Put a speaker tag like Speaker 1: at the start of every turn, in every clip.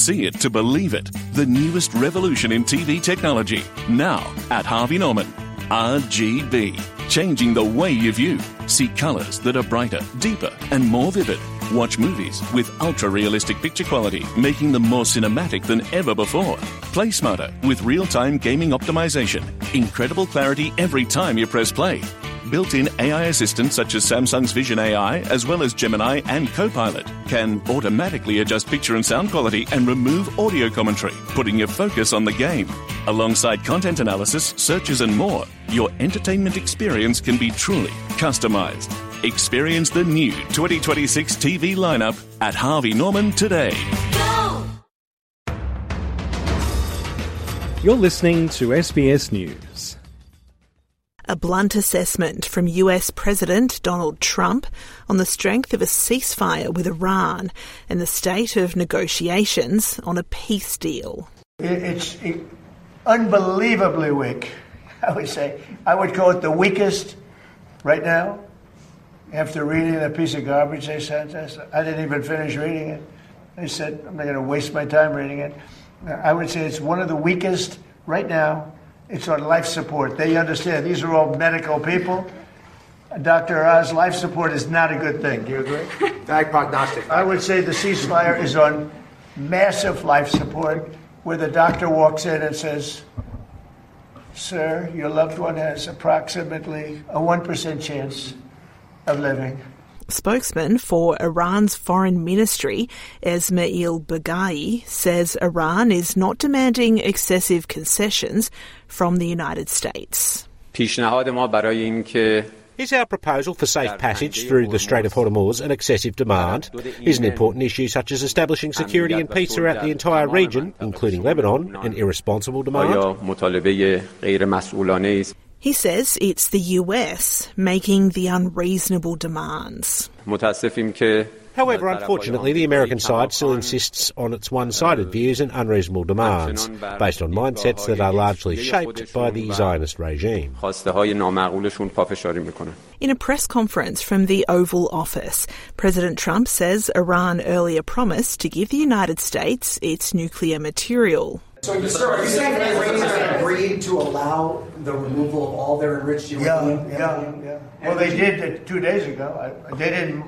Speaker 1: see it to believe it. The newest revolution in TV technology. Now at Harvey Norman. RGB. Changing the way you view. See colours that are brighter, deeper and more vivid. Watch movies with ultra-realistic picture quality, making them more cinematic than ever before. Play smarter with real-time gaming optimization. Incredible clarity every time you press play. Built-in AI assistants such as Samsung's Vision AI, as well as Gemini and Copilot, can automatically adjust picture and sound quality and remove audio commentary, putting your focus on the game. Alongside content analysis, searches and more, your entertainment experience can be truly customized. Experience the new 2026 TV lineup at Harvey Norman today.
Speaker 2: Go!
Speaker 3: You're listening to SBS News.
Speaker 4: A blunt assessment from US President Donald Trump on the strength of a ceasefire with Iran and the state of negotiations on a peace deal.
Speaker 5: It's unbelievably weak, I would say. I would call it the weakest right now. After reading that piece of garbage they sent us, I didn't even finish reading it. I said, I'm not going to waste my time reading it. I would say it's one of the weakest right now. It's on life support. They understand. These are all medical people. Dr. Oz, life support is not a good thing. Do you agree?
Speaker 6: Bad prognostic.
Speaker 5: I would say the ceasefire is on massive life support, where the doctor walks in and says, sir, your loved one has approximately a 1% chance of living.
Speaker 4: Spokesman for Iran's foreign ministry, Esmail Baghai, says Iran is not demanding excessive concessions from the United States.
Speaker 7: Is
Speaker 6: our proposal for safe passage through the Strait of Hormuz an excessive demand? Is an important issue such as establishing security and peace throughout the entire region, including Lebanon, an irresponsible demand?
Speaker 4: He says it's the US making the unreasonable demands.
Speaker 6: However, unfortunately, the American side still insists on its one-sided views and unreasonable demands, based on mindsets that are largely shaped by the Zionist regime.
Speaker 4: In a press conference from the Oval Office, President Trump says Iran earlier promised to give the United States its nuclear material.
Speaker 8: So, sir, are you saying that Iranians agreed to allow the removal of all their enriched uranium?
Speaker 5: Yeah. Well, they did it 2 days ago. They didn't.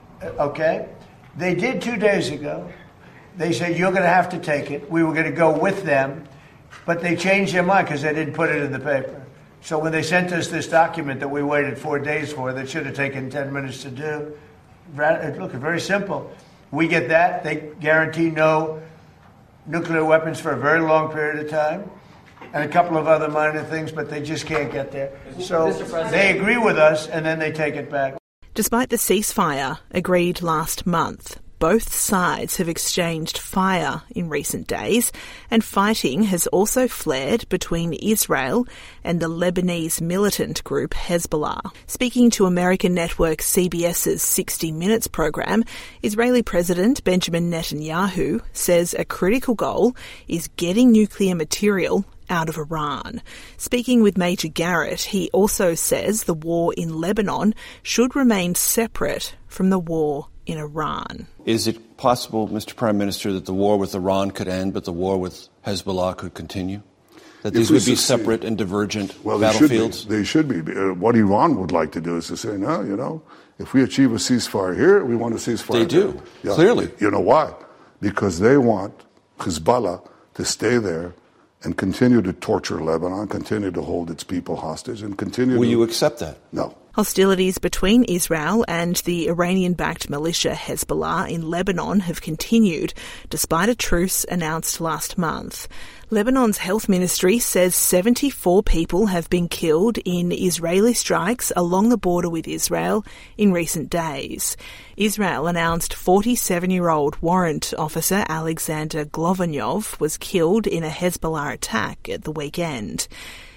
Speaker 5: Okay. They did 2 days ago. They said, you're going to have to take it. We were going to go with them. But they changed their mind because they didn't put it in the paper. So when they sent us this document that we waited 4 days for, that should have taken 10 minutes to do, look, it's very simple. We get that. They guarantee no nuclear weapons for a very long period of time, and a couple of other minor things, but they just can't get there. So they agree with us, and then they take it back.
Speaker 4: Despite the ceasefire agreed last month, both sides have exchanged fire in recent days, and fighting has also flared between Israel and the Lebanese militant group Hezbollah. Speaking to American network CBS's 60 Minutes program, Israeli President Benjamin Netanyahu says a critical goal is getting nuclear material out of Iran. Speaking with Major Garrett, he also says the war in Lebanon should remain separate from the war in Iran.
Speaker 9: Is it possible, Mr. Prime Minister, that the war with Iran could end, but the war with Hezbollah could continue? That these would be separate and divergent battlefields?
Speaker 10: They should be. What Iran would like to do is to say, no, if we achieve a ceasefire here, we want a ceasefire
Speaker 9: They do, clearly.
Speaker 10: You know why? Because they want Hezbollah to stay there and continue to torture Lebanon, continue to hold its people hostage, and continue
Speaker 9: Will you accept that?
Speaker 10: No.
Speaker 4: Hostilities between Israel and the Iranian-backed militia Hezbollah in Lebanon have continued, despite a truce announced last month. Lebanon's health ministry says 74 people have been killed in Israeli strikes along the border with Israel in recent days. Israel announced 47-year-old warrant officer Alexander Glovanov was killed in a Hezbollah attack at the weekend.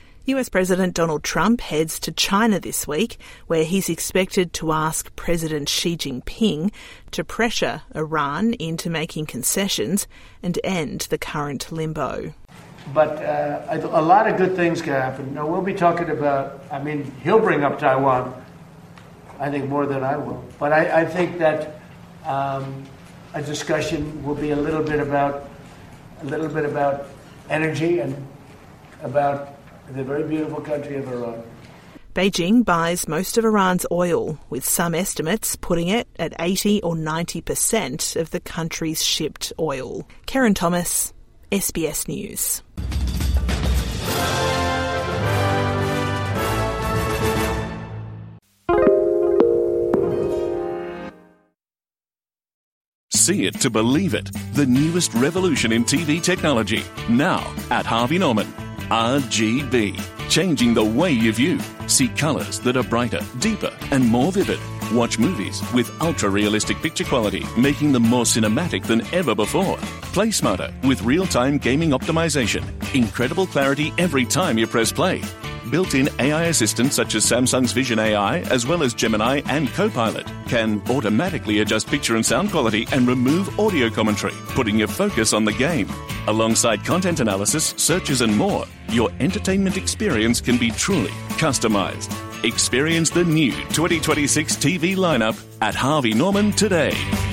Speaker 4: US President Donald Trump heads to China this week, where he's expected to ask President Xi Jinping to pressure Iran into making concessions and end the current limbo.
Speaker 5: But a lot of good things can happen. Now, we'll be talking about, he'll bring up Taiwan, I think, more than I will. But I think that a discussion will be a little bit about a little bit about energy and about the very beautiful country of Iran.
Speaker 4: Beijing buys most of Iran's oil, with some estimates putting it at 80 or 90% of the country's shipped oil. Karen Thomas, SBS News.
Speaker 1: See it to believe it. The newest revolution in TV technology. Now at Harvey Norman. RGB. Changing the way you view. See colours that are brighter, deeper and more vivid. Watch movies with ultra-realistic picture quality, making them more cinematic than ever before. Play smarter with real-time gaming optimization. Incredible clarity every time you press play. Built-in AI assistants such as Samsung's Vision AI, as well as Gemini and Copilot, can automatically adjust picture and sound quality and remove audio commentary, putting your focus on the game. Alongside content analysis, searches and more, your entertainment experience can be truly customized. Experience the new 2026 TV lineup at Harvey Norman today.